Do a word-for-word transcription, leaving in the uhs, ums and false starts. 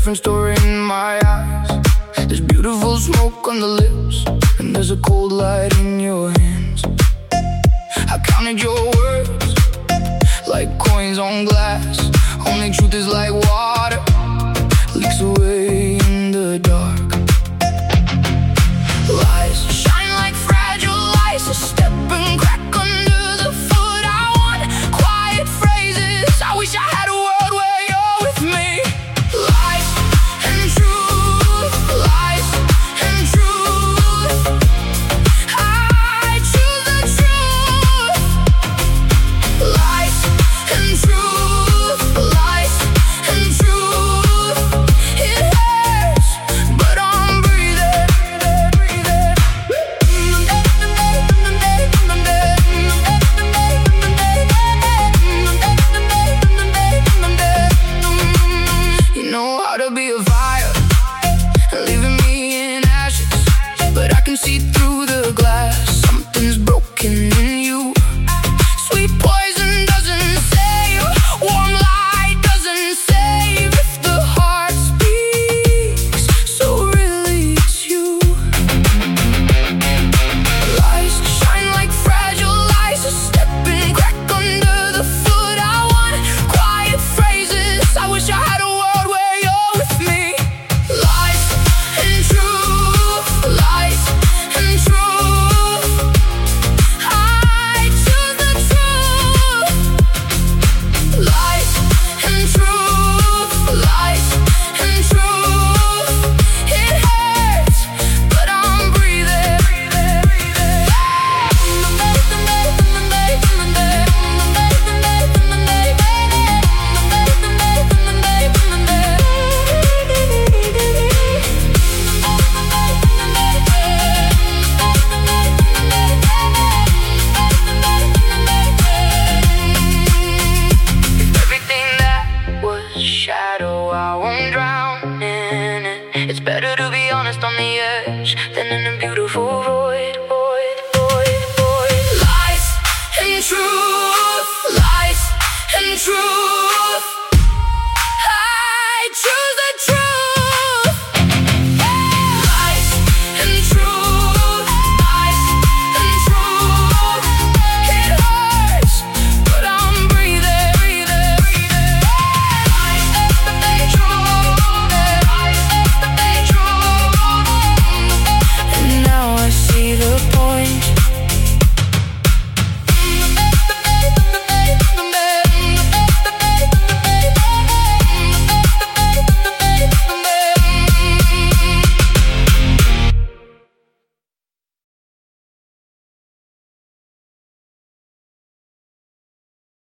different story in my eyes. There's beautiful smoke on the lips, and there's a cold light in your hands. I counted your words like coins on glass. Only truth is like water, leaks away in the dark. Lies shine like fragile ice, a step and crack under the foot. I want quiet phrases, I wish I had a world where you're with me. Lies and truth, lies and truth, I choose the truth. Lies and truth, lies and truth, it hurts, but I'm breathing, breathing. You know how to be a fire, leaving me in ashes, but I can see through